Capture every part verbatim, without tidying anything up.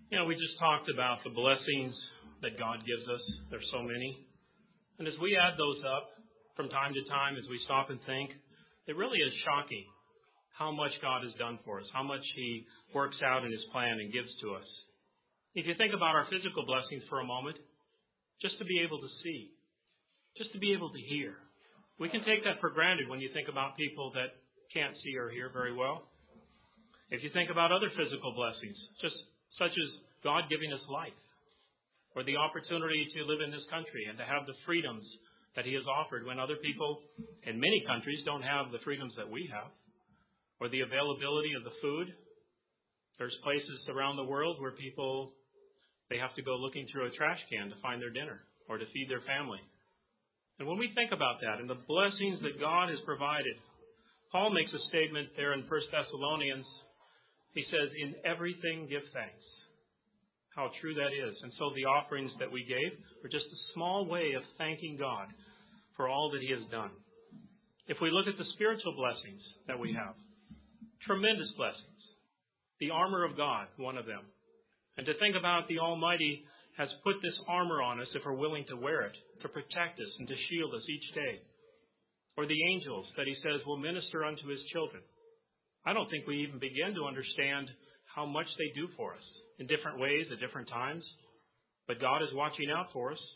You know, we just talked about the blessings that God gives us. There's so many. And as we add those up from time to time, as we stop and think, it really is shocking how much God has done for us, how much He works out in His plan and gives to us. If you think about our physical blessings for a moment, just to be able to see, just to be able to hear. We can take that for granted when you think about people that can't see or hear very well. If you think about other physical blessings, just such as God giving us life, or the opportunity to live in this country and to have the freedoms that He has offered when other people in many countries don't have the freedoms that we have, or the availability of the food. There's places around the world where people, they have to go looking through a trash can to find their dinner or to feed their family. And when we think about that and the blessings that God has provided, Paul makes a statement there in First Thessalonians. He says, in everything give thanks. How true that is. And so the offerings that we gave are just a small way of thanking God for all that He has done. If we look at the spiritual blessings that we have, tremendous blessings. The armor of God, one of them. And to think about the Almighty has put this armor on us if we're willing to wear it, to protect us and to shield us each day. Or the angels that He says will minister unto His children. I don't think we even begin to understand how much they do for us in different ways at different times. But God is watching out for us.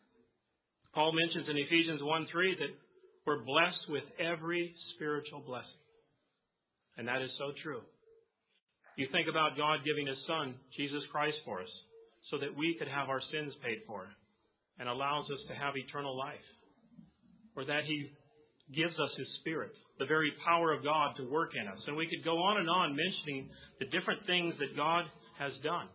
Paul mentions in Ephesians one three that we're blessed with every spiritual blessing. And that is so true. You think about God giving His Son, Jesus Christ, for us, so that we could have our sins paid for and allows us to have eternal life. Or that He gives us His Spirit, the very power of God to work in us. And we could go on and on mentioning the different things that God has done.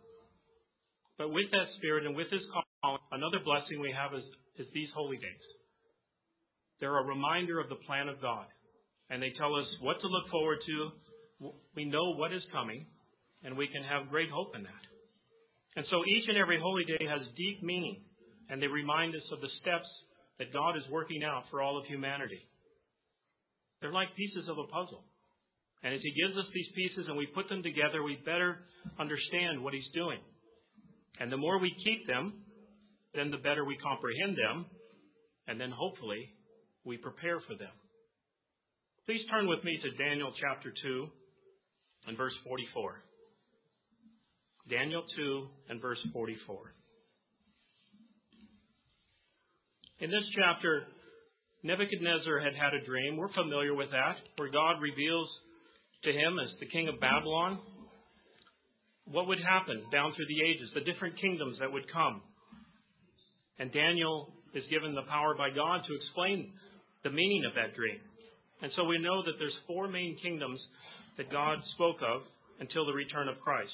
But with that Spirit and with His call, another blessing we have is, is these holy days. They're a reminder of the plan of God. And they tell us what to look forward to. We know what is coming, and we can have great hope in that. And so each and every holy day has deep meaning, and they remind us of the steps that God is working out for all of humanity. They're like pieces of a puzzle. And as He gives us these pieces and we put them together, we better understand what He's doing. And the more we keep them, then the better we comprehend them. And then hopefully we prepare for them. Please turn with me to Daniel chapter two and verse forty-four. Daniel two and verse forty-four. In this chapter, Nebuchadnezzar had had a dream. We're familiar with that, where God reveals to him as the king of Babylon what would happen down through the ages, the different kingdoms that would come. And Daniel is given the power by God to explain the meaning of that dream. And so we know that there's four main kingdoms that God spoke of until the return of Christ.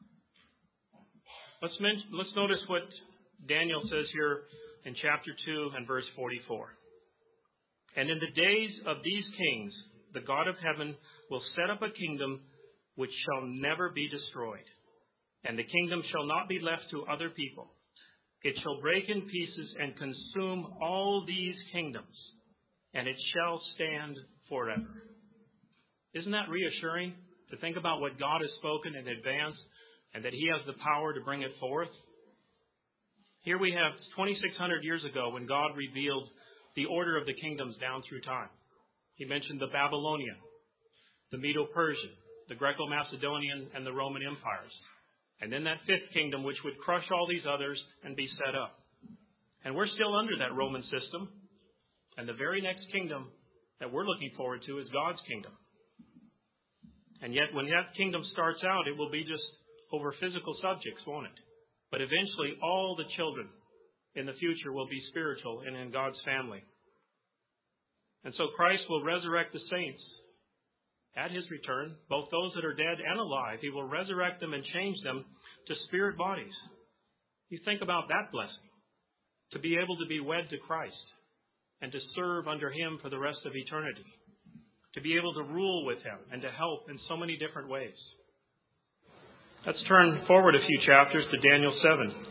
Let's mention, let's notice what Daniel says here in chapter two and verse forty-four. And in the days of these kings, the God of heaven will set up a kingdom which shall never be destroyed. And the kingdom shall not be left to other people. It shall break in pieces and consume all these kingdoms, and it shall stand forever. Isn't that reassuring to think about what God has spoken in advance and that He has the power to bring it forth? Here we have twenty-six hundred years ago when God revealed the order of the kingdoms down through time. He mentioned the Babylonian, the Medo-Persian, the Greco-Macedonian, and the Roman empires. And then that fifth kingdom, which would crush all these others and be set up. And we're still under that Roman system. And the very next kingdom that we're looking forward to is God's kingdom. And yet when that kingdom starts out, it will be just over physical subjects, won't it? But eventually all the children in the future will be spiritual and in God's family. And so Christ will resurrect the saints at His return, both those that are dead and alive. He will resurrect them and change them to spirit bodies. You think about that blessing, to be able to be wed to Christ and to serve under Him for the rest of eternity, to be able to rule with Him and to help in so many different ways. Let's turn forward a few chapters to Daniel seven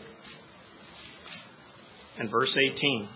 and verse eighteen.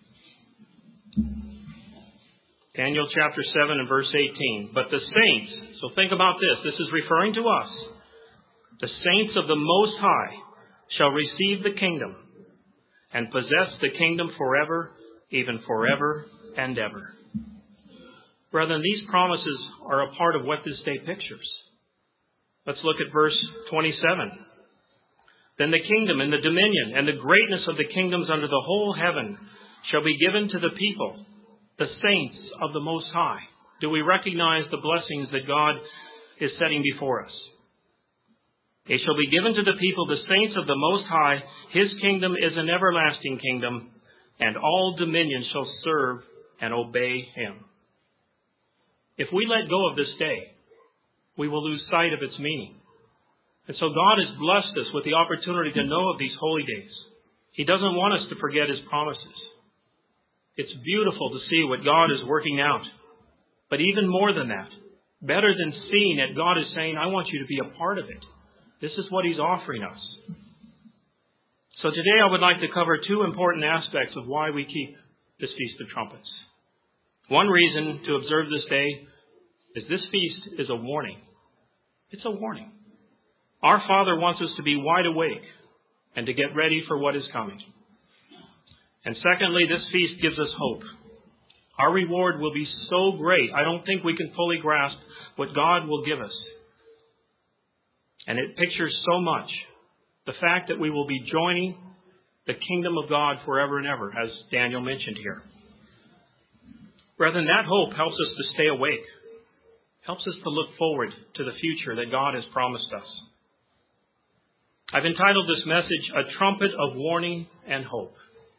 Daniel chapter seven and verse eighteen. But the saints, So think about this. This is referring to us. The saints of the Most High shall receive the kingdom and possess the kingdom forever, even forever and ever. Brethren, these promises are a part of what this day pictures. Let's look at verse twenty-seven. Then the kingdom and the dominion and the greatness of the kingdoms under the whole heaven shall be given to the people, the saints of the Most High. Do we recognize the blessings that God is setting before us? It shall be given to the people, the saints of the Most High. His kingdom is an everlasting kingdom, and all dominion shall serve and obey him. If we let go of this day, we will lose sight of its meaning. And so God has blessed us with the opportunity to know of these holy days. He doesn't want us to forget his promises. It's beautiful to see what God is working out. But even more than that, better than seeing it, God is saying, I want you to be a part of it. This is what he's offering us. So today I would like to cover two important aspects of why we keep this Feast of Trumpets. One reason to observe this day is this feast is a warning. It's a warning. Our Father wants us to be wide awake and to get ready for what is coming. And secondly, this feast gives us hope. Our reward will be so great, I don't think we can fully grasp what God will give us. And it pictures so much the fact that we will be joining the kingdom of God forever and ever, as Daniel mentioned here. Brethren, that hope helps us to stay awake, helps us to look forward to the future that God has promised us. I've entitled this message, A Trumpet of Warning and Hope.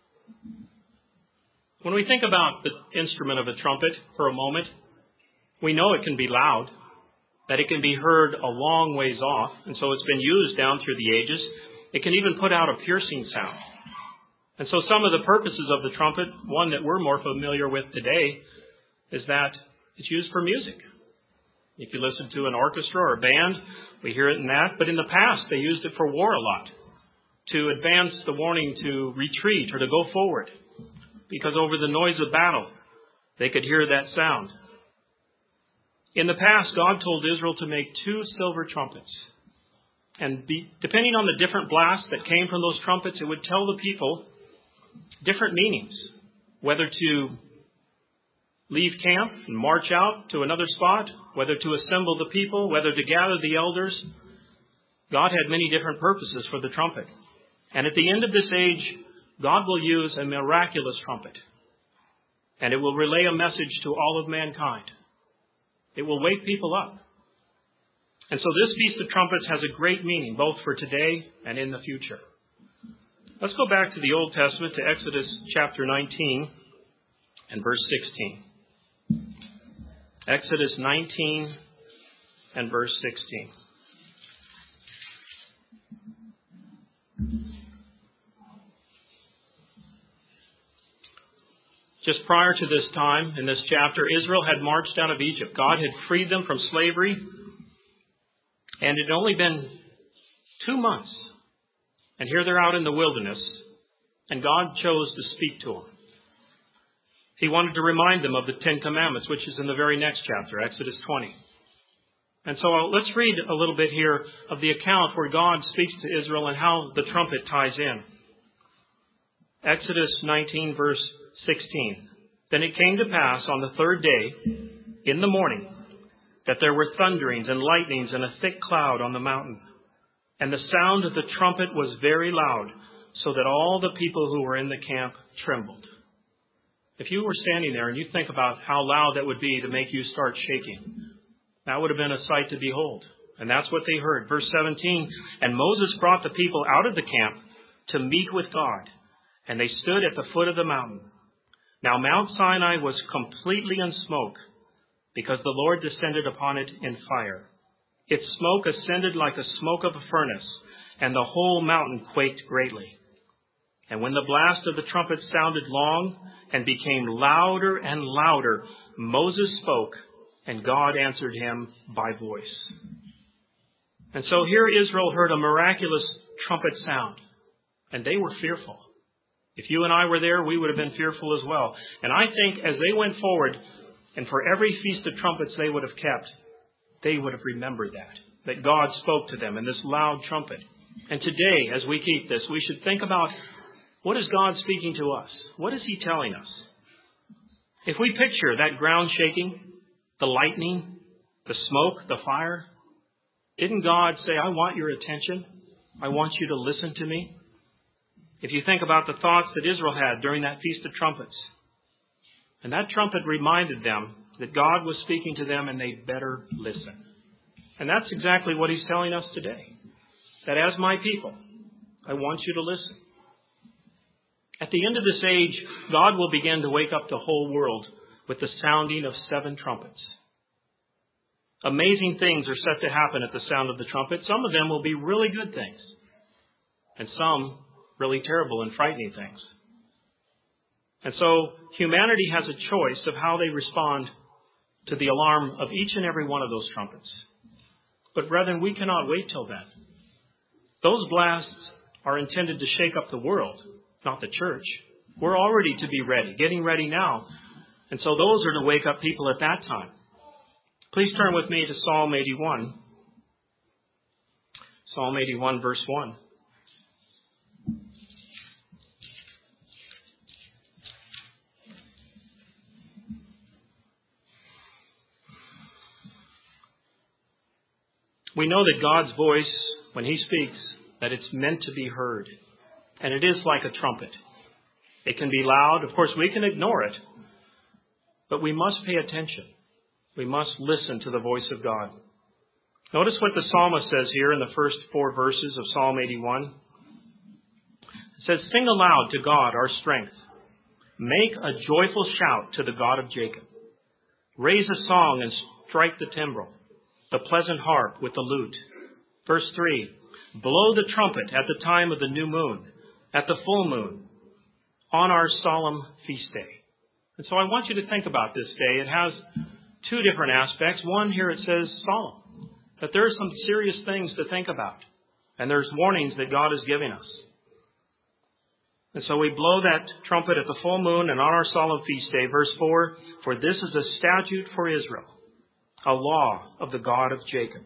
When we think about the instrument of a trumpet for a moment, we know it can be loud, that it can be heard a long ways off, and so it's been used down through the ages. It can even put out a piercing sound. And so some of the purposes of the trumpet, one that we're more familiar with today, is that it's used for music. If you listen to an orchestra or a band, we hear it in that. But in the past, they used it for war a lot, to advance the warning to retreat or to go forward. Because over the noise of battle, they could hear that sound. In the past, God told Israel to make two silver trumpets. And be, depending on the different blasts that came from those trumpets, it would tell the people different meanings. Whether to leave camp and march out to another spot, whether to assemble the people, whether to gather the elders. God had many different purposes for the trumpet. And at the end of this age, God will use a miraculous trumpet. And it will relay a message to all of mankind. It will wake people up. And so this Feast of Trumpets has a great meaning, both for today and in the future. Let's go back to the Old Testament, to Exodus chapter nineteen and verse sixteen. Exodus nineteen and verse sixteen. Just prior to this time, in this chapter, Israel had marched out of Egypt. God had freed them from slavery. And it had only been two months. And here they're out in the wilderness. And God chose to speak to them. He wanted to remind them of the Ten Commandments, which is in the very next chapter, Exodus twenty. And so let's read a little bit here of the account where God speaks to Israel and how the trumpet ties in. Exodus nineteen, verse sixteen. Then it came to pass on the third day, in the morning, that there were thunderings and lightnings and a thick cloud on the mountain. And the sound of the trumpet was very loud, so that all the people who were in the camp trembled. If you were standing there and you think about how loud that would be to make you start shaking, that would have been a sight to behold. And that's what they heard. Verse seventeen, and Moses brought the people out of the camp to meet with God, and they stood at the foot of the mountain. Now Mount Sinai was completely in smoke, because the Lord descended upon it in fire. Its smoke ascended like the smoke of a furnace, and the whole mountain quaked greatly. And when the blast of the trumpet sounded long and became louder and louder, Moses spoke, and God answered him by voice. And so here Israel heard a miraculous trumpet sound, and they were fearful. If you and I were there, we would have been fearful as well. And I think as they went forward, and for every Feast of Trumpets they would have kept, they would have remembered that, that God spoke to them in this loud trumpet. And today, as we keep this, we should think about, what is God speaking to us? What is He telling us? If we picture that ground shaking, the lightning, the smoke, the fire, didn't God say, I want your attention? I want you to listen to me? If you think about the thoughts that Israel had during that Feast of Trumpets, and that trumpet reminded them that God was speaking to them and they better listen. And that's exactly what He's telling us today. That as my people, I want you to listen. At the end of this age, God will begin to wake up the whole world with the sounding of seven trumpets. Amazing things are set to happen at the sound of the trumpet. Some of them will be really good things, and some really terrible and frightening things. And so humanity has a choice of how they respond to the alarm of each and every one of those trumpets. But brethren, we cannot wait till then. Those blasts are intended to shake up the world, not the church. We're already to be ready, getting ready now. And so those are to wake up people at that time. Please turn with me to Psalm eighty-one. Psalm eighty-one, verse one. We know that God's voice, when He speaks, that it's meant to be heard. And it is like a trumpet. It can be loud. Of course, we can ignore it. But we must pay attention. We must listen to the voice of God. Notice what the psalmist says here in the first four verses of Psalm eighty-one. It says, sing aloud to God our strength. Make a joyful shout to the God of Jacob. Raise a song and strike the timbrel, the pleasant harp with the lute. Verse three, blow the trumpet at the time of the new moon, at the full moon, on our solemn feast day. And so I want you to think about this day. It has two different aspects. One, here it says solemn, that there are some serious things to think about. And there's warnings that God is giving us. And so we blow that trumpet at the full moon and on our solemn feast day. Verse four, for this is a statute for Israel, a law of the God of Jacob.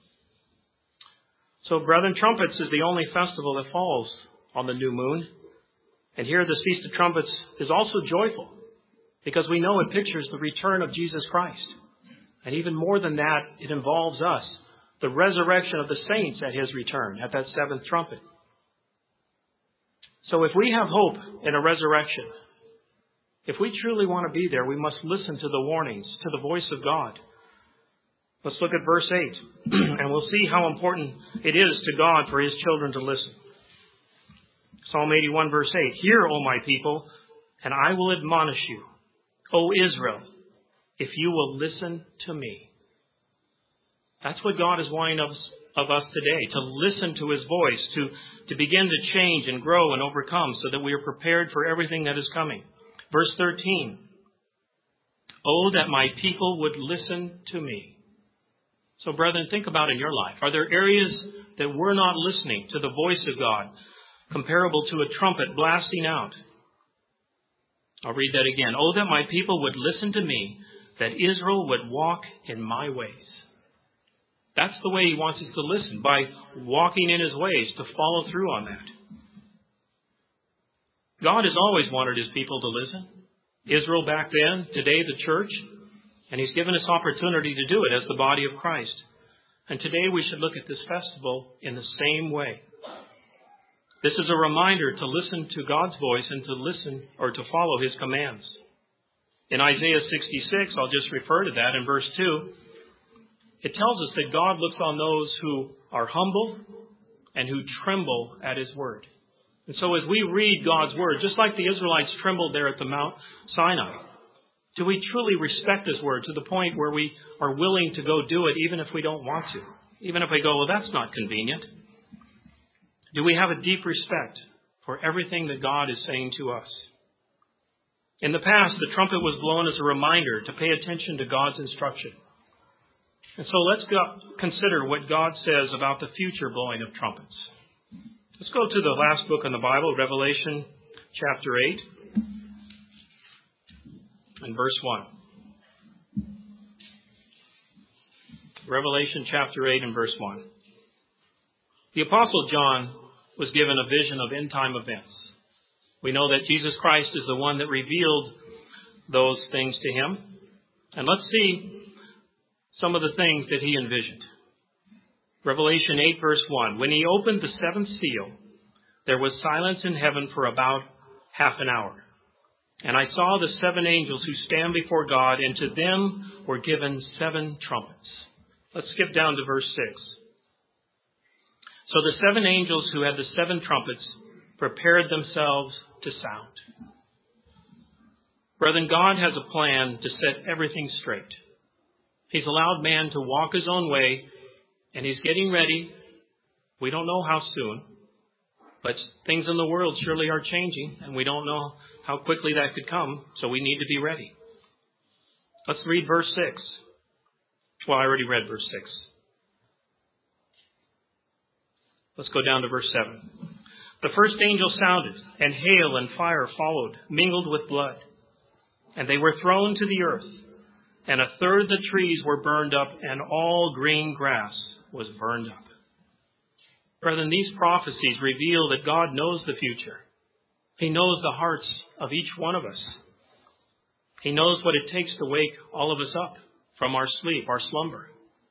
So, brethren, trumpets is the only festival that falls on the new moon. And here this Feast of Trumpets is also joyful, because we know it pictures the return of Jesus Christ. And even more than that, it involves us, the resurrection of the saints at His return, at that seventh trumpet. So if we have hope in a resurrection, if we truly want to be there, we must listen to the warnings, to the voice of God. Let's look at verse eight, and we'll see how important it is to God for His children to listen. Psalm eighty-one, verse eight, hear, O my people, and I will admonish you, O Israel, if you will listen to me. That's what God is wanting of us, of us today, to listen to His voice, to, to begin to change and grow and overcome so that we are prepared for everything that is coming. Verse thirteen, oh, that my people would listen to me. So, brethren, think about in your life. Are there areas that we're not listening to the voice of God, comparable to a trumpet blasting out? I'll read that again. Oh, that my people would listen to me, that Israel would walk in my ways. That's the way He wants us to listen, by walking in His ways, to follow through on that. God has always wanted His people to listen. Israel back then, today the church. And He's given us opportunity to do it as the body of Christ. And today we should look at this festival in the same way. This is a reminder to listen to God's voice and to listen or to follow His commands. In Isaiah sixty-six, I'll just refer to that in verse two. It tells us that God looks on those who are humble and who tremble at His word. And so as we read God's word, just like the Israelites trembled there at the Mount Sinai, do we truly respect His word to the point where we are willing to go do it even if we don't want to? Even if we go, well, that's not convenient. Do we have a deep respect for everything that God is saying to us? In the past, the trumpet was blown as a reminder to pay attention to God's instruction. And so let's go consider what God says about the future blowing of trumpets. Let's go to the last book in the Bible, Revelation chapter eight. And verse one. Revelation chapter eight and verse one. The Apostle John was given a vision of end-time events. We know that Jesus Christ is the one that revealed those things to him. And let's see some of the things that he envisioned. Revelation eight verse one. When he opened the seventh seal, there was silence in heaven for about half an hour. And I saw the seven angels who stand before God, and to them were given seven trumpets. Let's skip down to verse six. So the seven angels who had the seven trumpets prepared themselves to sound. Brethren, God has a plan to set everything straight. He's allowed man to walk his own way, and he's getting ready. We don't know how soon, but things in the world surely are changing, and we don't know how quickly that could come, so we need to be ready. Let's read verse six. Well, I already read verse six. Let's go down to verse seven. The first angel sounded, and hail and fire followed, mingled with blood. And they were thrown to the earth, and a third of the trees were burned up, and all green grass was burned up. Brethren, these prophecies reveal that God knows the future. He knows the hearts of each one of us. He knows what it takes to wake all of us up from our sleep, our slumber.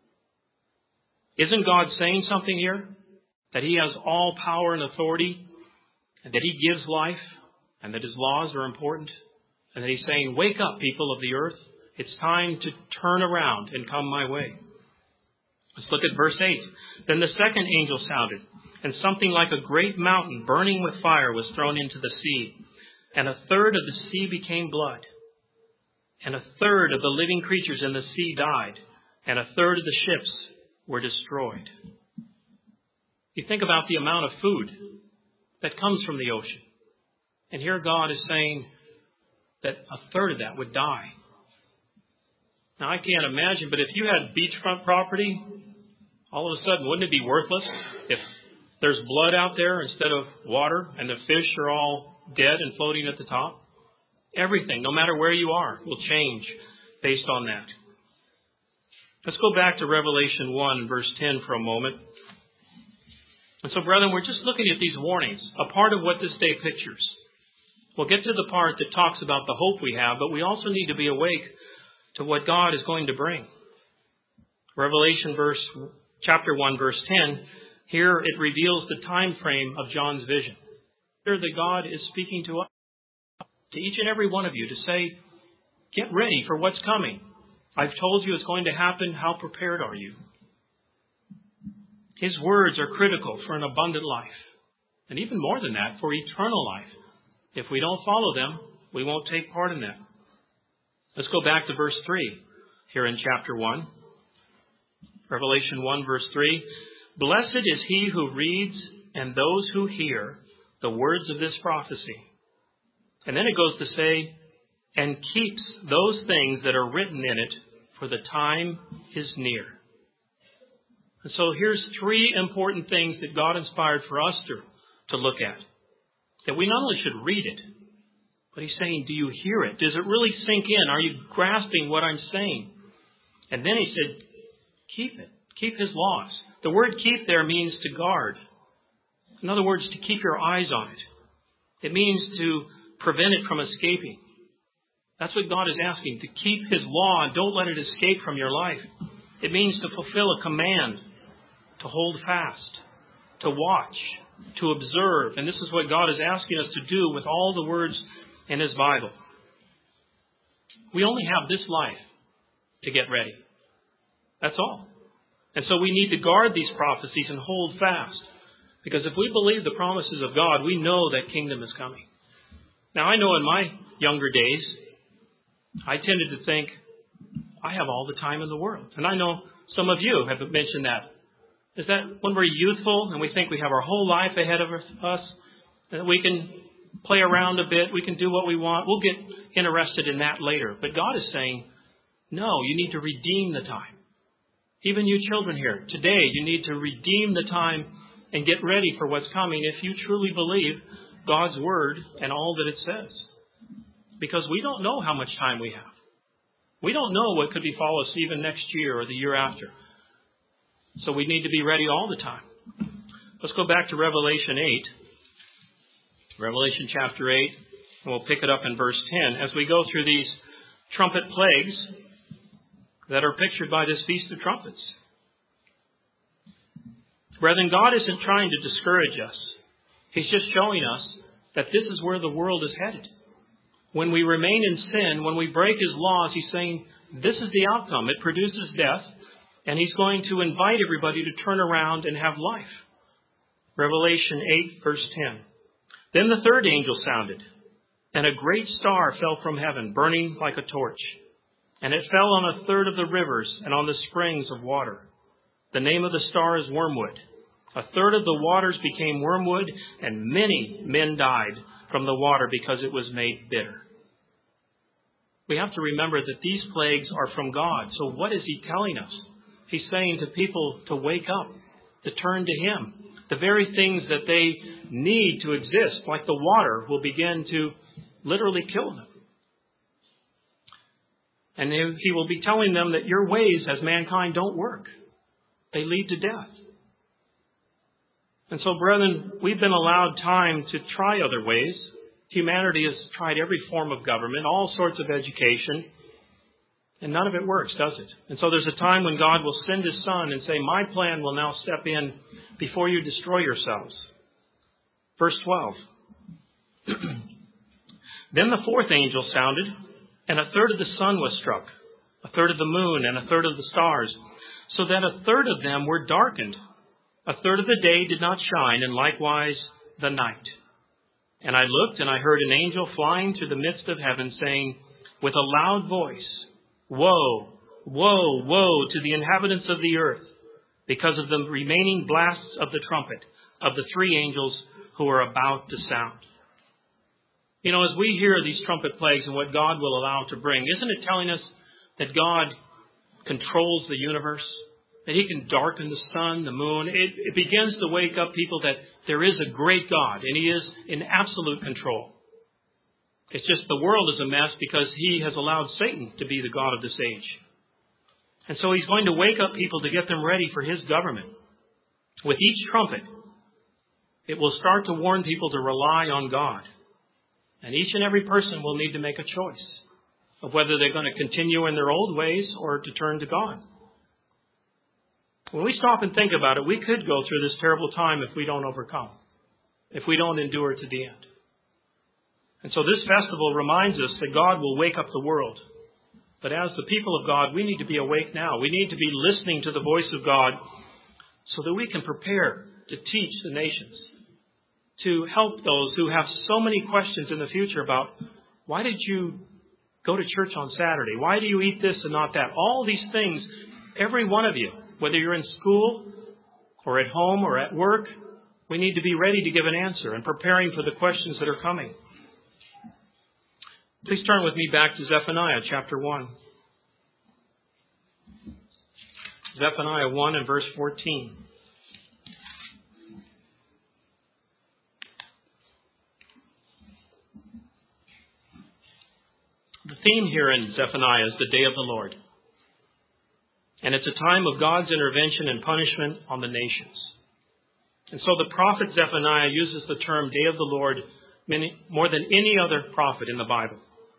Isn't God saying something here? That He has all power and authority, and that He gives life, and that His laws are important, and that He's saying, wake up, people of the earth. It's time to turn around and come my way. Let's look at verse eight. Then the second angel sounded, and something like a great mountain burning with fire was thrown into the sea, and a third of the sea became blood, and a third of the living creatures in the sea died, and a third of the ships were destroyed. You think about the amount of food that comes from the ocean. And here God is saying that a third of that would die. Now, I can't imagine, but if you had beachfront property, all of a sudden, wouldn't it be worthless if there's blood out there instead of water and the fish are all dead and floating at the top? Everything, no matter where you are, will change based on that. Let's go back to Revelation one, verse ten for a moment. And so, brethren, we're just looking at these warnings, a part of what this day pictures. We'll get to the part that talks about the hope we have, but we also need to be awake to what God is going to bring. Revelation verse, chapter one, verse ten, here it reveals the time frame of John's vision. Here that God is speaking to us, to each and every one of you, to say, get ready for what's coming. I've told you it's going to happen. How prepared are you? His words are critical for an abundant life. And even more than that, for eternal life. If we don't follow them, we won't take part in that. Let's go back to verse three here in chapter one. Revelation one, verse three. Blessed is he who reads and those who hear the words of this prophecy. And then it goes to say, and keeps those things that are written in it, for the time is near. And so here's three important things that God inspired for us to, to look at. That we not only should read it, but He's saying, do you hear it? Does it really sink in? Are you grasping what I'm saying? And then He said, keep it. Keep His laws. The word keep there means to guard. In other words, to keep your eyes on it. It means to prevent it from escaping. That's what God is asking, to keep His law and don't let it escape from your life. It means to fulfill a command, to hold fast, to watch, to observe. And this is what God is asking us to do with all the words in His Bible. We only have this life to get ready. That's all. And so we need to guard these prophecies and hold fast. Because if we believe the promises of God, we know that kingdom is coming. Now, I know in my younger days, I tended to think, I have all the time in the world. And I know some of you have mentioned that. Is that when we're youthful and we think we have our whole life ahead of us, that we can play around a bit, we can do what we want, we'll get interested in that later. But God is saying, no, you need to redeem the time. Even you children here, today you need to redeem the time and get ready for what's coming if you truly believe God's Word and all that it says. Because we don't know how much time we have. We don't know what could befall us even next year or the year after. So we need to be ready all the time. Let's go back to Revelation eight. Revelation chapter eight, and we'll pick it up in verse ten. As we go through these trumpet plagues that are pictured by this Feast of Trumpets. Brethren, God isn't trying to discourage us. He's just showing us that this is where the world is headed. When we remain in sin, when we break His laws, He's saying this is the outcome. It produces death, and He's going to invite everybody to turn around and have life. Revelation eight, verse ten. Then the third angel sounded, and a great star fell from heaven, burning like a torch. And it fell on a third of the rivers and on the springs of water. The name of the star is Wormwood. A third of the waters became wormwood, and many men died from the water because it was made bitter. We have to remember that these plagues are from God. So what is He telling us? He's saying to people to wake up, to turn to Him. The very things that they need to exist, like the water, will begin to literally kill them. And He will be telling them that your ways as mankind don't work. They lead to death. And so, brethren, we've been allowed time to try other ways. Humanity has tried every form of government, all sorts of education, and none of it works, does it? And so there's a time when God will send His Son and say, my plan will now step in before you destroy yourselves. Verse twelve. Then the fourth angel sounded, and a third of the sun was struck, a third of the moon, and a third of the stars, so that a third of them were darkened. A third of the day did not shine, and likewise the night. And I looked, and I heard an angel flying through the midst of heaven, saying with a loud voice, Woe, woe, woe to the inhabitants of the earth, because of the remaining blasts of the trumpet of the three angels who are about to sound. You know, as we hear these trumpet plagues and what God will allow to bring, isn't it telling us that God controls the universe? That He can darken the sun, the moon. It, it begins to wake up people that there is a great God, and He is in absolute control. It's just the world is a mess because He has allowed Satan to be the God of this age. And so He's going to wake up people to get them ready for His government. With each trumpet, it will start to warn people to rely on God. And each and every person will need to make a choice of whether they're going to continue in their old ways or to turn to God. When we stop and think about it, we could go through this terrible time if we don't overcome, if we don't endure to the end. And so this festival reminds us that God will wake up the world. But as the people of God, we need to be awake now. We need to be listening to the voice of God so that we can prepare to teach the nations, to help those who have so many questions in the future about, why did you go to church on Saturday? Why do you eat this and not that? All these things, every one of you, whether you're in school or at home or at work, we need to be ready to give an answer and preparing for the questions that are coming. Please turn with me back to Zephaniah chapter one. Zephaniah one and verse fourteen. The theme here in Zephaniah is the day of the Lord. And it's a time of God's intervention and punishment on the nations. And so the prophet Zephaniah uses the term day of the Lord many, more than any other prophet in the Bible.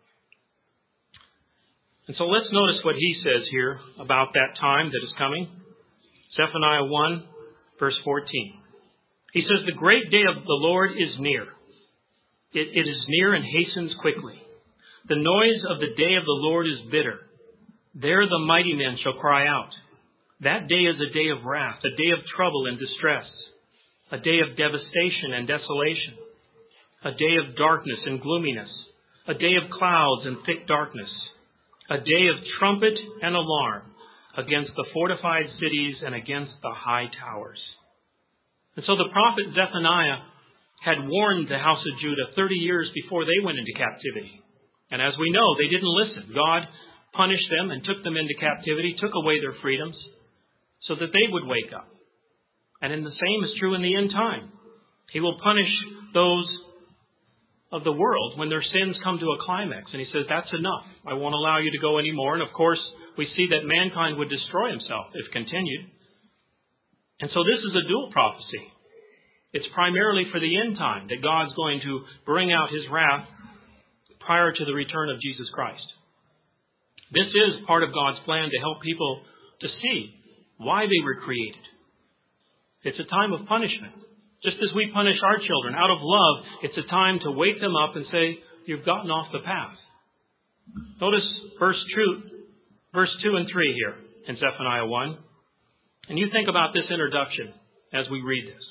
And so let's notice what he says here about that time that is coming. Zephaniah one, verse fourteen. He says, the great day of the Lord is near. It, it is near and hastens quickly. The noise of the day of the Lord is bitter. There the mighty men shall cry out. That day is a day of wrath, a day of trouble and distress, a day of devastation and desolation, a day of darkness and gloominess, a day of clouds and thick darkness, a day of trumpet and alarm against the fortified cities and against the high towers. And so the prophet Zephaniah had warned the house of Judah thirty years before they went into captivity. And as we know, they didn't listen. God punished them and took them into captivity, took away their freedoms so that they would wake up. And then the same is true in the end time. He will punish those of the world when their sins come to a climax. And He says, that's enough. I won't allow you to go anymore. And of course, we see that mankind would destroy himself if continued. And so this is a dual prophecy. It's primarily for the end time that God's going to bring out His wrath prior to the return of Jesus Christ. This is part of God's plan to help people to see why they were created. It's a time of punishment. Just as we punish our children out of love, it's a time to wake them up and say, you've gotten off the path. Notice verse two, verse two and three here in Zephaniah one. And you think about this introduction as we read this.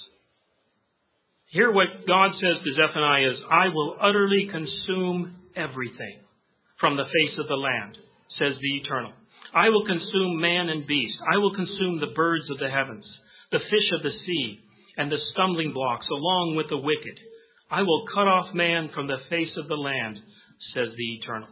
Here what God says to Zephaniah is, I will utterly consume everything from the face of the land, says the Eternal. I will consume man and beast. I will consume the birds of the heavens, the fish of the sea, and the stumbling blocks along with the wicked. I will cut off man from the face of the land, says the Eternal.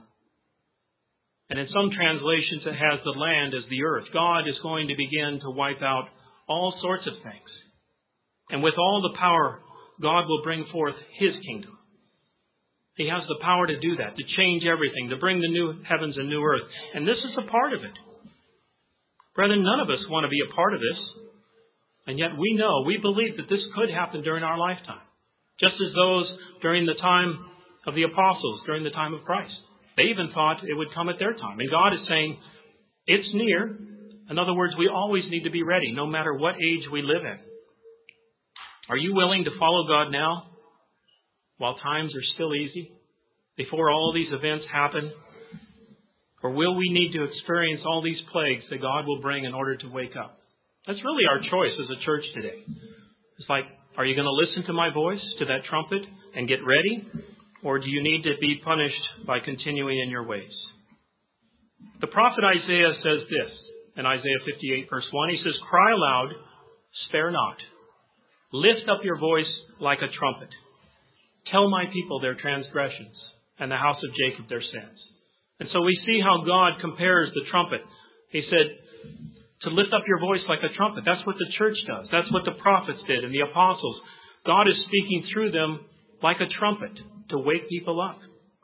And in some translations it has the land as the earth. God is going to begin to wipe out all sorts of things. And with all the power, God will bring forth His kingdom. He has the power to do that, to change everything, to bring the new heavens and new earth. And this is a part of it. Brethren, none of us want to be a part of this. And yet we know, we believe that this could happen during our lifetime. Just as those during the time of the apostles, during the time of Christ. They even thought it would come at their time. And God is saying, it's near. In other words, we always need to be ready, no matter what age we live in. Are you willing to follow God now, while times are still easy, before all these events happen? Or will we need to experience all these plagues that God will bring in order to wake up? That's really our choice as a church today. It's like, are you going to listen to my voice, to that trumpet, and get ready? Or do you need to be punished by continuing in your ways? The prophet Isaiah says this in Isaiah fifty-eight, verse one. He says, cry aloud, spare not. Lift up your voice like a trumpet. Tell my people their transgressions and the house of Jacob their sins. And so we see how God compares the trumpet. He said, to lift up your voice like a trumpet. That's what the church does. That's what the prophets did and the apostles. God is speaking through them like a trumpet to wake people up.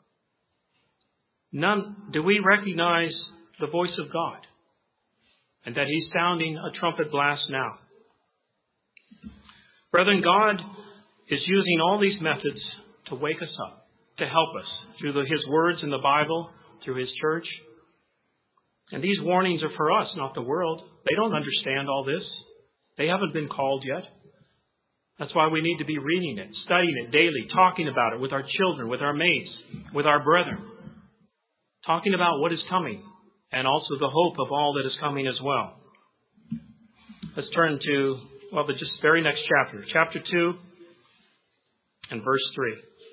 None, do we recognize the voice of God and that He's sounding a trumpet blast now? Brethren, God is using all these methods to wake us up, to help us through the, His words in the Bible, through His church. And these warnings are for us, not the world. They don't understand all this. They haven't been called yet. That's why we need to be reading it, studying it daily, talking about it with our children, with our mates, with our brethren. Talking about what is coming and also the hope of all that is coming as well. Let's turn to, well, the just very next chapter, chapter two and verse three.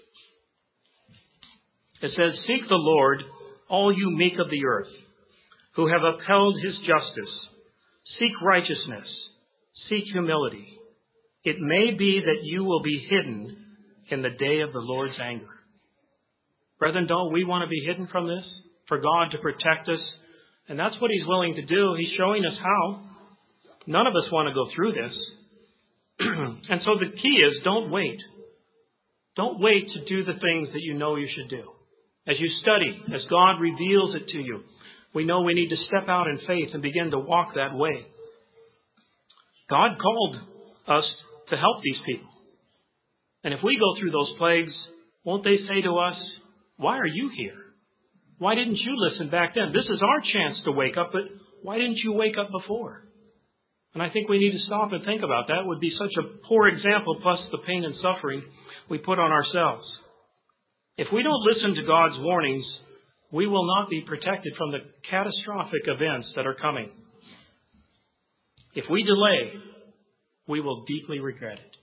It says, seek the Lord, all you meek of the earth, who have upheld His justice. Seek righteousness. Seek humility. It may be that you will be hidden in the day of the Lord's anger. Brethren, don't we want to be hidden from this? For God to protect us. And that's what He's willing to do. He's showing us how. None of us want to go through this. And so the key is, don't wait. Don't wait to do the things that you know you should do. As you study, as God reveals it to you, we know we need to step out in faith and begin to walk that way. God called us to help these people. And if we go through those plagues, won't they say to us, why are you here? Why didn't you listen back then? This is our chance to wake up, but why didn't you wake up before? And I think we need to stop and think about that. It would be such a poor example, plus the pain and suffering we put on ourselves. If we don't listen to God's warnings, we will not be protected from the catastrophic events that are coming. If we delay, we will deeply regret it.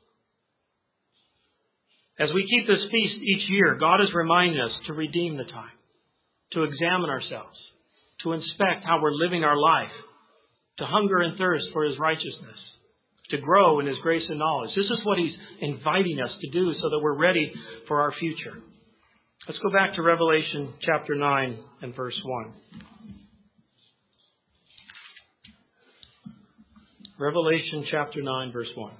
As we keep this feast each year, God is reminding us to redeem the time, to examine ourselves, to inspect how we're living our life, to hunger and thirst for His righteousness, to grow in His grace and knowledge. This is what He's inviting us to do so that we're ready for our future. Let's go back to Revelation chapter nine and verse one. Revelation chapter nine, verse one.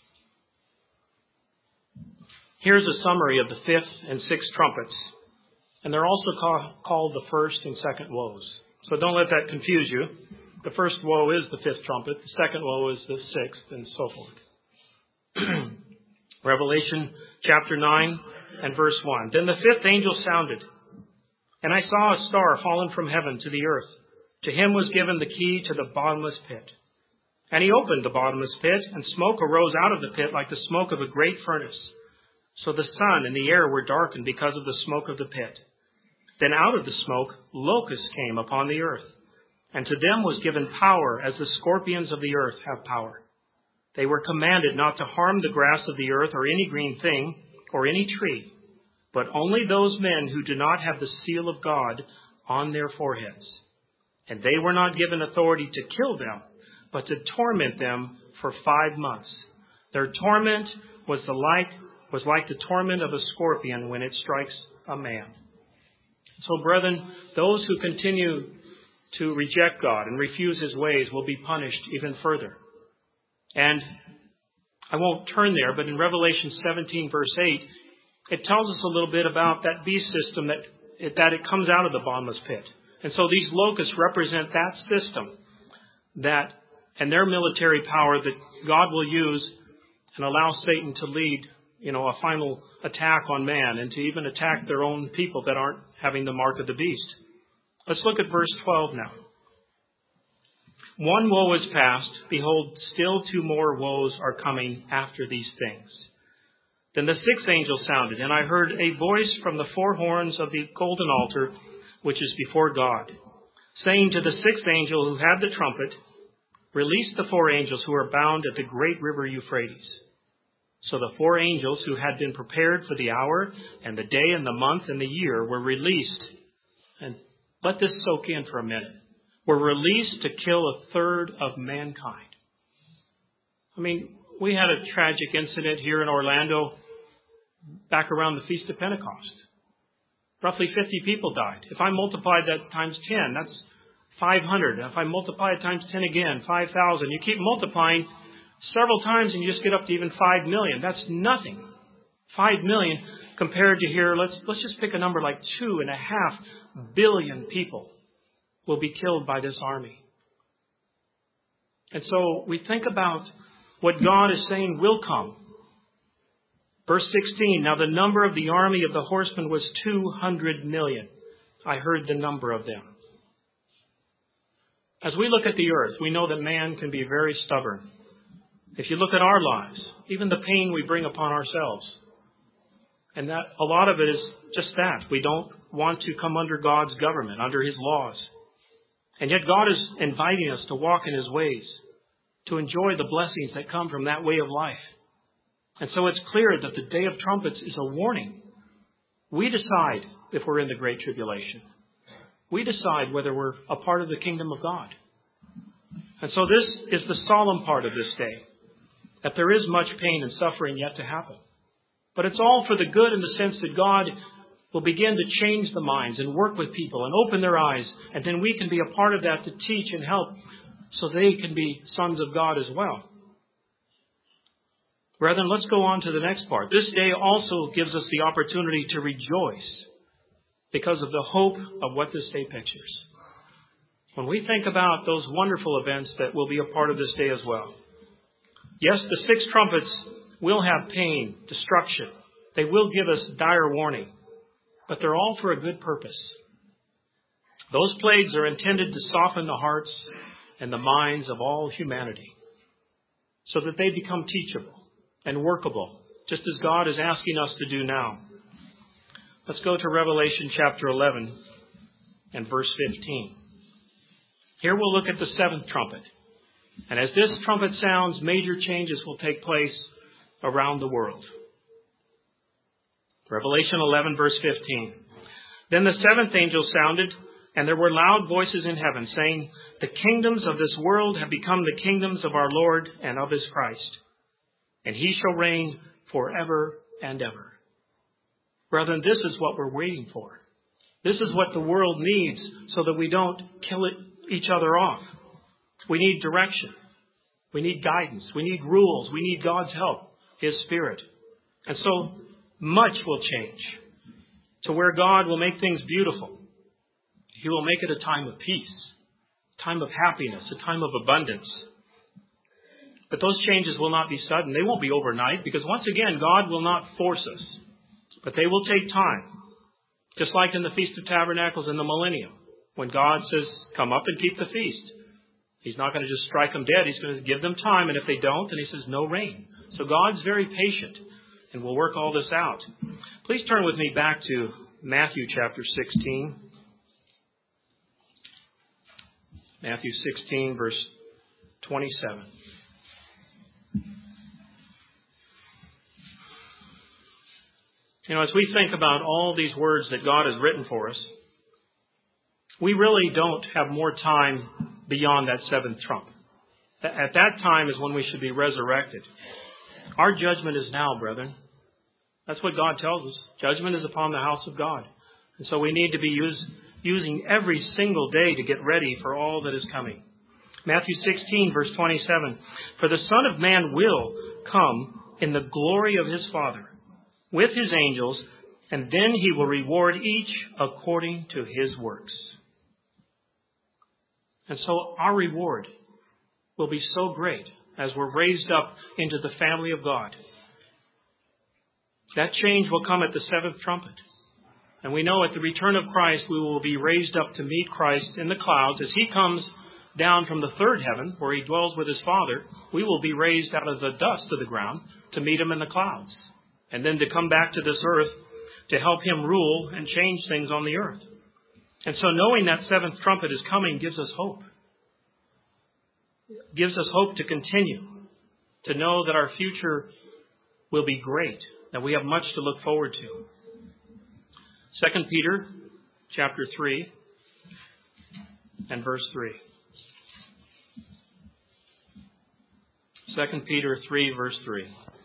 Here's a summary of the fifth and sixth trumpets And they're also call, called the first and second woes. So don't let that confuse you. The first woe is the fifth trumpet. The second woe is the sixth, and so forth. Revelation chapter nine and verse one. Then the fifth angel sounded, and I saw a star fallen from heaven to the earth. To him was given the key to the bottomless pit. And he opened the bottomless pit, and smoke arose out of the pit like the smoke of a great furnace. So the sun and the air were darkened because of the smoke of the pit. Then out of the smoke locusts came upon the earth, and to them was given power as the scorpions of the earth have power. They were commanded not to harm the grass of the earth or any green thing or any tree, but only those men who do not have the seal of God on their foreheads. And they were not given authority to kill them, but to torment them for five months. Their torment was the like was like the torment of a scorpion when it strikes a man. So, brethren, those who continue to reject God and refuse His ways will be punished even further. And I won't turn there, but in Revelation seventeen, verse eight, it tells us a little bit about that beast system that it, that it comes out of the bottomless pit. And so these locusts represent that system that and their military power that God will use and allow Satan to lead, you know, a final attack on man and to even attack their own people that aren't having the mark of the beast. Let's look at verse twelve now. One woe is past. Behold, still two more woes are coming after these things. Then the sixth angel sounded, and I heard a voice from the four horns of the golden altar, which is before God, saying to the sixth angel who had the trumpet, release the four angels who are bound at the great river Euphrates. So the four angels who had been prepared for the hour and the day and the month and the year were released. And let this soak in for a minute. Were released to kill a third of mankind. I mean, we had a tragic incident here in Orlando back around the Feast of Pentecost. Roughly fifty people died. If I multiplied that times ten, that's five hundred. If I multiply it times ten again, five thousand. You keep multiplying several times and you just get up to even five million. That's nothing. five million compared to here, let's, let's just pick a number like two and a half billion people will be killed by this army. And so we think about what God is saying will come. Verse sixteen, now the number of the army of the horsemen was two hundred million. I heard the number of them. As we look at the earth, we know that man can be very stubborn. If you look at our lives, even the pain we bring upon ourselves, and that a lot of it is just that. We don't want to come under God's government, under His laws. And yet God is inviting us to walk in His ways, to enjoy the blessings that come from that way of life. And so it's clear that the day of trumpets is a warning. We decide if we're in the Great Tribulation. We decide whether we're a part of the kingdom of God. And so this is the solemn part of this day, that there is much pain and suffering yet to happen. But it's all for the good in the sense that God will begin to change the minds and work with people and open their eyes. And then we can be a part of that to teach and help so they can be sons of God as well. Brethren, let's go on to the next part. This day also gives us the opportunity to rejoice because of the hope of what this day pictures. When we think about those wonderful events that will be a part of this day as well. Yes, the six trumpets will have pain, destruction. They will give us dire warning. But they're all for a good purpose. Those plagues are intended to soften the hearts and the minds of all humanity so that they become teachable and workable, just as God is asking us to do now. Let's go to Revelation chapter eleven and verse fifteen. Here we'll look at the seventh trumpet. And as this trumpet sounds, major changes will take place around the world. Revelation eleven, verse fifteen. Then the seventh angel sounded, and there were loud voices in heaven, saying, the kingdoms of this world have become the kingdoms of our Lord and of His Christ, and He shall reign forever and ever. Brethren, this is what we're waiting for. This is what the world needs so that we don't kill it, each other off. We need direction. We need guidance. We need rules. We need God's help, His Spirit. And so much will change. to where God will make things beautiful. He will make it a time of peace, a time of happiness, a time of abundance. But those changes will not be sudden. They won't be overnight, because once again, God will not force us. But they will take time. Just like in the Feast of Tabernacles in the millennium, when God says, come up and keep the feast. He's not going to just strike them dead. He's going to give them time. And if they don't, then he says, no rain. So God's very patient and will work all this out. Please turn with me back to Matthew chapter sixteen. Matthew sixteen, verse twenty-seven. You know, as we think about all these words that God has written for us, we really don't have more time beyond that seventh trump. At that time is when we should be resurrected. Our judgment is now, brethren. That's what God tells us. Judgment is upon the house of God. And so we need to be use, using every single day to get ready for all that is coming. Matthew sixteen, verse twenty-seven. For the Son of Man will come in the glory of his Father with his angels, and then he will reward each according to his works. And so our reward will be so great as we're raised up into the family of God. That change will come at the seventh trumpet. And we know at the return of Christ, we will be raised up to meet Christ in the clouds. As he comes down from the third heaven, where he dwells with his Father, we will be raised out of the dust of the ground to meet him in the clouds. And then to come back to this earth to help him rule and change things on the earth. And so knowing that seventh trumpet is coming gives us hope. It gives us hope to continue, to know that our future will be great, that we have much to look forward to. Second Peter chapter three and verse three. Second Peter three, verse three.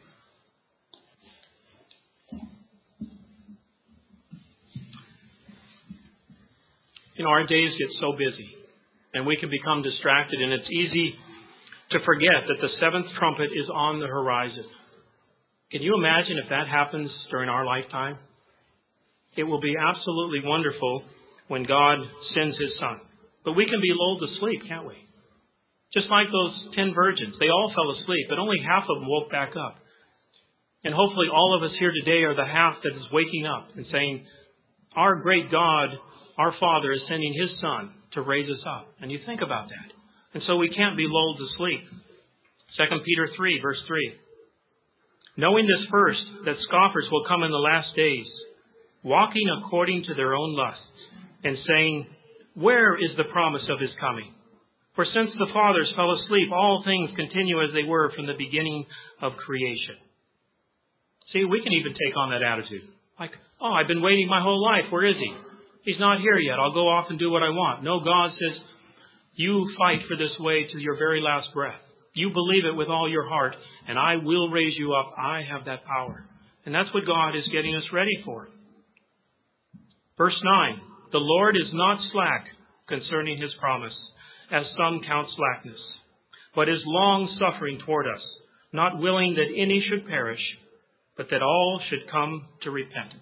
You know, our days get so busy, and we can become distracted, and it's easy to forget that the seventh trumpet is on the horizon. Can you imagine if that happens during our lifetime? It will be absolutely wonderful when God sends his Son. But we can be lulled to sleep, can't we? Just like those ten virgins. They all fell asleep, but only half of them woke back up. And hopefully all of us here today are the half that is waking up and saying, our great God, our Father, is sending his Son to raise us up. And you think about that. And so we can't be lulled to sleep. Second Peter three, verse three. Knowing this first, that scoffers will come in the last days, walking according to their own lusts, and saying, where is the promise of his coming? For since the fathers fell asleep, all things continue as they were from the beginning of creation. See, we can even take on that attitude. Like, oh, I've been waiting my whole life. Where is he? He's not here yet. I'll go off and do what I want. No, God says, you fight for this way to your very last breath. You believe it with all your heart, and I will raise you up. I have that power. And that's what God is getting us ready for. Verse nine, the Lord is not slack concerning his promise, as some count slackness, but is long-suffering toward us, not willing that any should perish, but that all should come to repentance.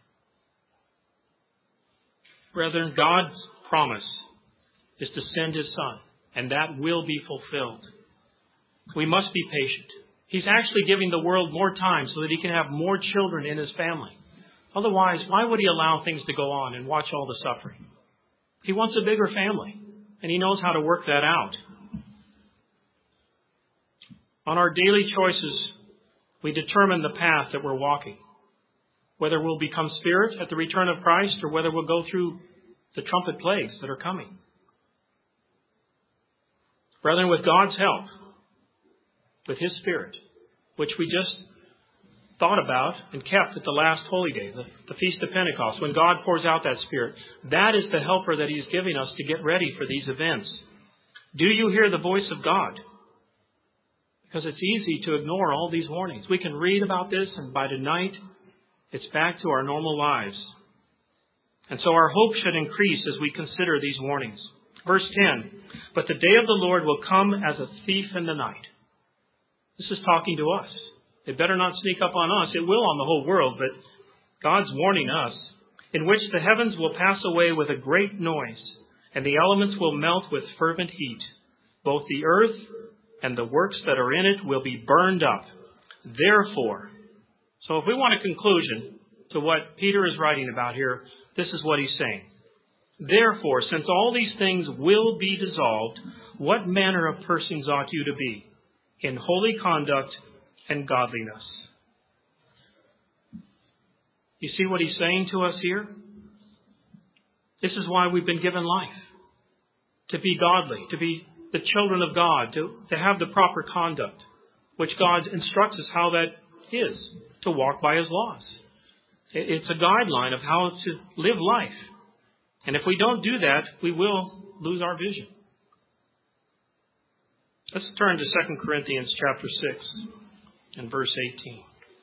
Brethren, God's promise is to send his Son, and that will be fulfilled. We must be patient. He's actually giving the world more time so that he can have more children in his family. Otherwise, why would he allow things to go on and watch all the suffering? He wants a bigger family, and he knows how to work that out. On our daily choices, we determine the path that we're walking. Whether we'll become spirit at the return of Christ or whether we'll go through the trumpet plagues that are coming. Brethren, with God's help, with his Spirit, which we just thought about and kept at the last holy day, the, the Feast of Pentecost, when God pours out that Spirit, that is the helper that he's giving us to get ready for these events. Do you hear the voice of God? Because it's easy to ignore all these warnings. We can read about this, and by tonight, it's back to our normal lives. And so our hope should increase as we consider these warnings. Verse ten, but the day of the Lord will come as a thief in the night. This is talking to us. It better not sneak up on us. It will on the whole world, but God's warning us. in which the heavens will pass away with a great noise, and the elements will melt with fervent heat. Both the earth and the works that are in it will be burned up. Therefore, so if we want a conclusion to what Peter is writing about here, this is what he's saying. Therefore, since all these things will be dissolved, what manner of persons ought you to be? In holy conduct and godliness. You see what he's saying to us here? This is why we've been given life. To be godly, to be the children of God, to, to have the proper conduct, which God instructs us how that is, to walk by His laws. It's a guideline of how to live life. And if we don't do that, we will lose our vision. Let's turn to Second Corinthians chapter six and verse eighteen.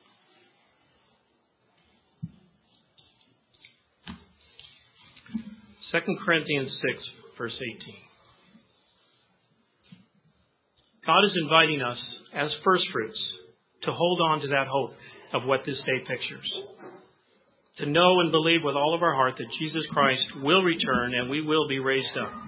Second Corinthians six, verse eighteen. God is inviting us as first fruits to hold on to that hope of what this day pictures. To know and believe with all of our heart that Jesus Christ will return and we will be raised up.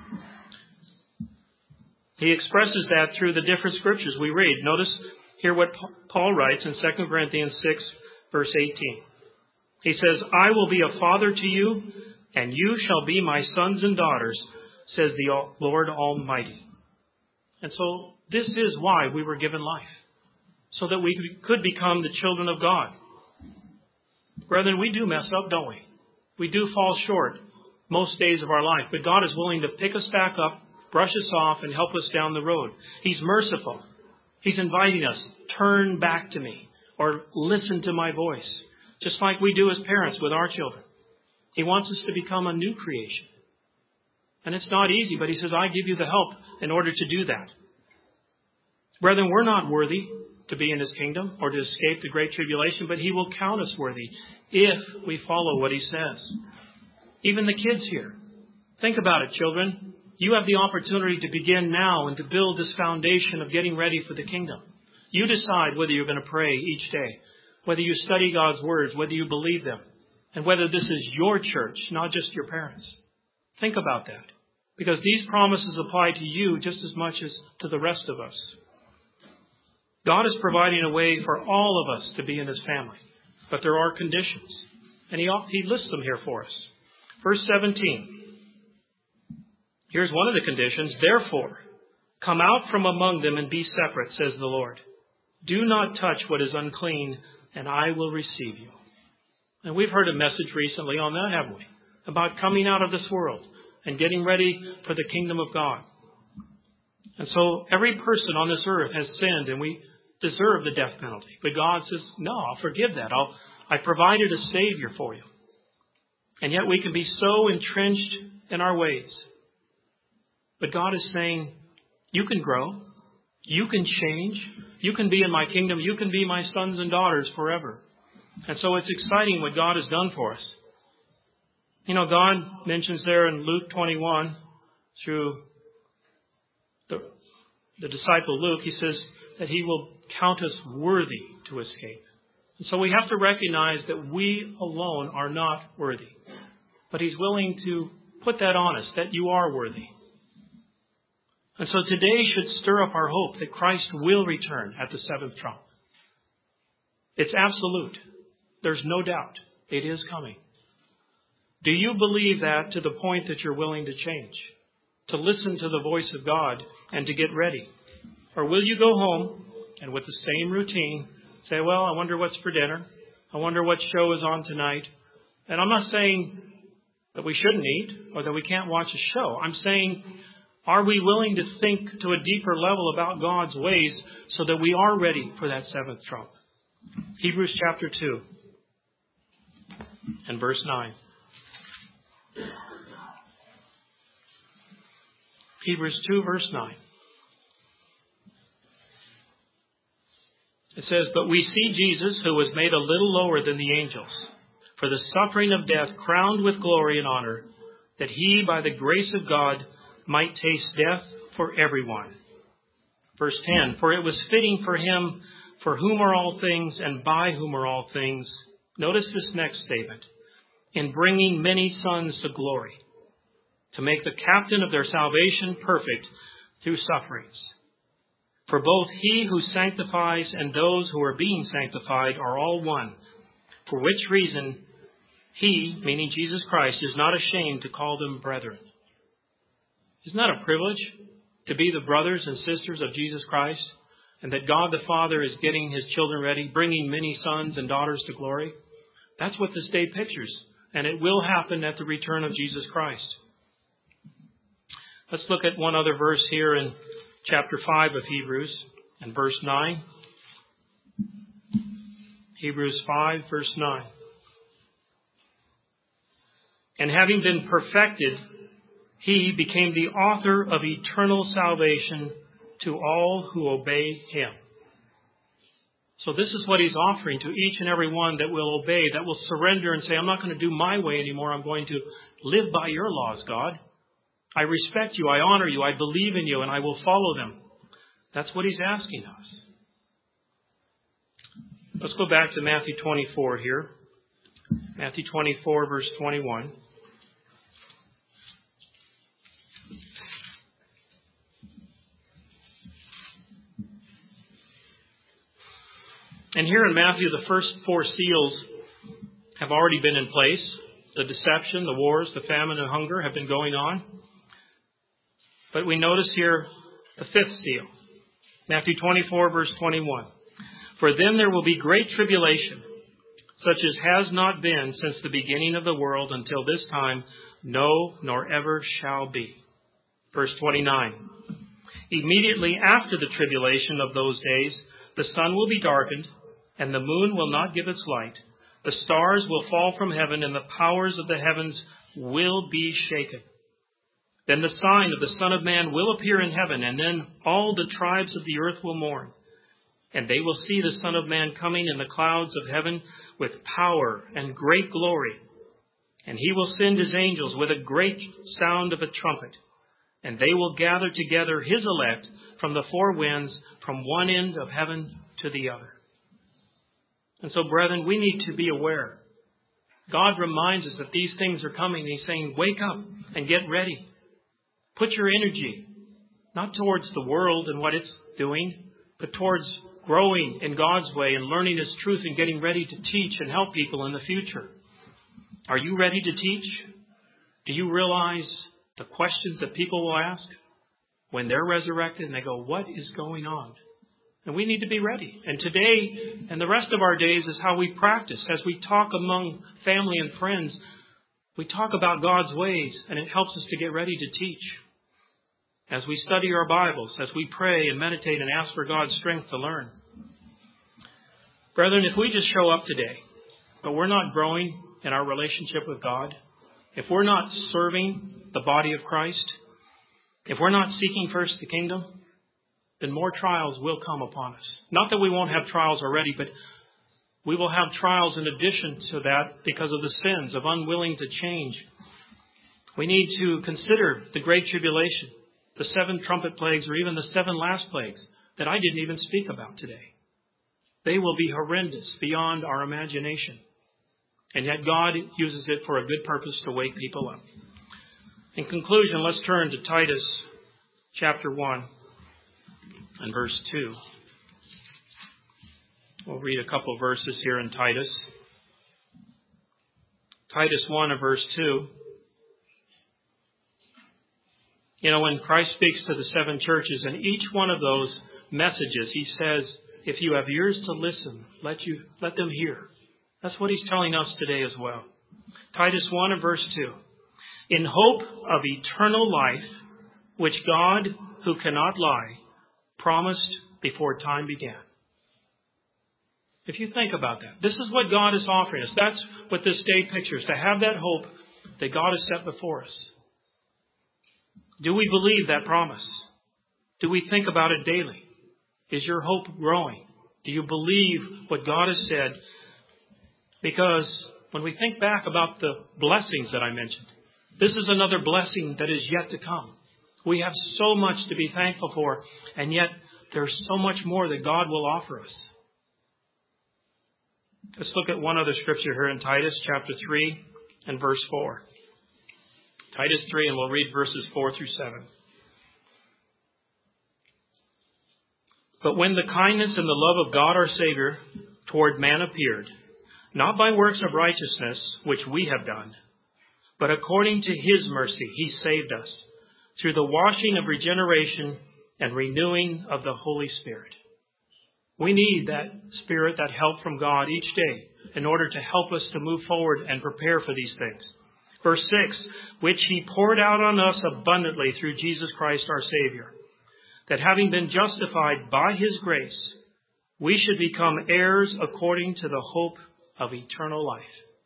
He expresses that through the different scriptures we read. Notice here what Paul writes in Second Corinthians six, verse eighteen. He says, I will be a father to you, and you shall be my sons and daughters, says the Lord Almighty. And so this is why we were given life, so that we could become the children of God. Brethren, we do mess up, don't we? We do fall short most days of our life, but God is willing to pick us back up, brush us off, and help us down the road. He's merciful. He's inviting us, turn back to me, or listen to my voice, just like we do as parents with our children. He wants us to become a new creation. And it's not easy, but He says, I give you the help in order to do that. Brethren, we're not worthy to be in His kingdom or to escape the great tribulation, but He will count us worthy if we follow what He says. Even the kids here. Think about it, children. You have the opportunity to begin now and to build this foundation of getting ready for the kingdom. You decide whether you're going to pray each day, whether you study God's words, whether you believe them, and whether this is your church, not just your parents. Think about that, because these promises apply to you just as much as to the rest of us. God is providing a way for all of us to be in His family, but there are conditions, and He, he lists them here for us. Verse seventeen. Here's one of the conditions. Therefore, come out from among them and be separate, says the Lord. Do not touch what is unclean, and I will receive you. And we've heard a message recently on that, haven't we? About coming out of this world and getting ready for the kingdom of God. And so every person on this earth has sinned, and we deserve the death penalty. But God says, no, I'll forgive that. I'll, I provided a Savior for you. And yet we can be so entrenched in our ways. But God is saying, you can grow. You can change. You can be in my kingdom. You can be my sons and daughters forever. And so it's exciting what God has done for us. You know, God mentions there in Luke twenty-one, through the, the disciple Luke, He says that He will count us worthy to escape. And so we have to recognize that we alone are not worthy. But He's willing to put that on us, that you are worthy. And so today should stir up our hope that Christ will return at the seventh trump. It's absolute. There's no doubt. It is coming. Do you believe that to the point that you're willing to change? To listen to the voice of God and to get ready? Or will you go home and with the same routine say, well, I wonder what's for dinner. I wonder what show is on tonight. And I'm not saying that we shouldn't eat or that we can't watch a show. I'm saying, are we willing to think to a deeper level about God's ways so that we are ready for that seventh trump? Hebrews chapter two and verse nine. Hebrews two, verse nine. It says, but we see Jesus, who was made a little lower than the angels, for the suffering of death, crowned with glory and honor, that He, by the grace of God, might taste death for everyone. Verse ten, for it was fitting for Him, for whom are all things, and by whom are all things. Notice this next statement. in bringing many sons to glory, to make the captain of their salvation perfect through sufferings. For both he who sanctifies and those who are being sanctified are all one, for which reason he, meaning Jesus Christ, is not ashamed to call them brethren. Isn't that a privilege, to be the brothers and sisters of Jesus Christ, and that God the Father is getting His children ready, bringing many sons and daughters to glory? That's what this day pictures, and it will happen at the return of Jesus Christ. Let's look at one other verse here in chapter five of Hebrews, and verse nine. Hebrews five, verse nine. And having been perfected, He became the author of eternal salvation to all who obey Him. So this is what He's offering to each and every one that will obey, that will surrender and say, I'm not going to do my way anymore. I'm going to live by your laws, God. I respect you. I honor you. I believe in you, and I will follow them. That's what He's asking us. Let's go back to Matthew twenty-four here. Matthew twenty-four, verse twenty-one. And here in Matthew, the first four seals have already been in place. The deception, the wars, the famine, and hunger have been going on. But we notice here the fifth seal. Matthew twenty-four, verse twenty-one. For then there will be great tribulation, such as has not been since the beginning of the world until this time, no, nor ever shall be. Verse twenty-nine. Immediately after the tribulation of those days, the sun will be darkened, and the moon will not give its light. The stars will fall from heaven, and the powers of the heavens will be shaken. Then the sign of the Son of Man will appear in heaven, and then all the tribes of the earth will mourn. And they will see the Son of Man coming in the clouds of heaven with power and great glory. And He will send His angels with a great sound of a trumpet. And they will gather together His elect from the four winds, from one end of heaven to the other. And so, brethren, we need to be aware. God reminds us that these things are coming. He's saying, wake up and get ready. Put your energy, not towards the world and what it's doing, but towards growing in God's way and learning His truth and getting ready to teach and help people in the future. Are you ready to teach? Do you realize the questions that people will ask when they're resurrected and they go, what is going on? And we need to be ready. And today and the rest of our days is how we practice. As we talk among family and friends, we talk about God's ways, and it helps us to get ready to teach. As we study our Bibles, as we pray and meditate and ask for God's strength to learn. Brethren, if we just show up today, but we're not growing in our relationship with God, if we're not serving the body of Christ, if we're not seeking first the kingdom, then more trials will come upon us. Not that we won't have trials already, but we will have trials in addition to that because of the sins of unwilling to change. We need to consider the great tribulation, the seven trumpet plagues, or even the seven last plagues that I didn't even speak about today. They will be horrendous beyond our imagination. And yet God uses it for a good purpose to wake people up. In conclusion, let's turn to Titus chapter one and verse two. We'll read a couple of verses here in Titus. Titus one and verse two. You know, when Christ speaks to the seven churches, in each one of those messages, He says, if you have ears to listen, let you let them hear. That's what He's telling us today as well. Titus one and verse two. In hope of eternal life, which God, who cannot lie, promised before time began. If you think about that, this is what God is offering us. That's what this day pictures, to have that hope that God has set before us. Do we believe that promise? Do we think about it daily? Is your hope growing? Do you believe what God has said? Because when we think back about the blessings that I mentioned, this is another blessing that is yet to come. We have so much to be thankful for, and yet there's so much more that God will offer us. Let's look at one other scripture here in Titus chapter three and verse four. Titus three, and we'll read verses four through seven. But when the kindness and the love of God our Savior toward man appeared, not by works of righteousness which we have done, but according to His mercy He saved us, through the washing of regeneration and renewing of the Holy Spirit. We need that Spirit, that help from God each day in order to help us to move forward and prepare for these things. Verse six, which He poured out on us abundantly through Jesus Christ our Savior, that having been justified by His grace, we should become heirs according to the hope of eternal life.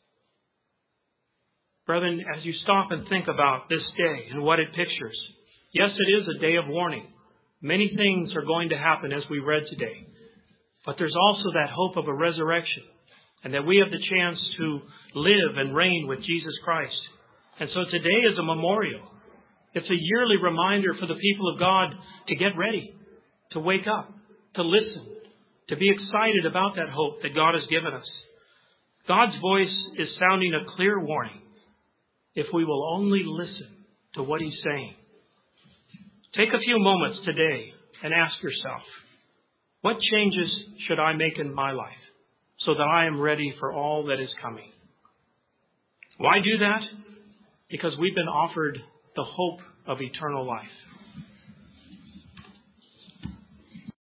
Brethren, as you stop and think about this day and what it pictures, yes, it is a day of warning. Many things are going to happen as we read today. But there's also that hope of a resurrection, and that we have the chance to live and reign with Jesus Christ. And so today is a memorial. It's a yearly reminder for the people of God to get ready, to wake up, to listen, to be excited about that hope that God has given us. God's voice is sounding a clear warning if we will only listen to what He's saying. Take a few moments today and ask yourself, what changes should I make in my life so that I am ready for all that is coming? Why do that? Because we've been offered the hope of eternal life.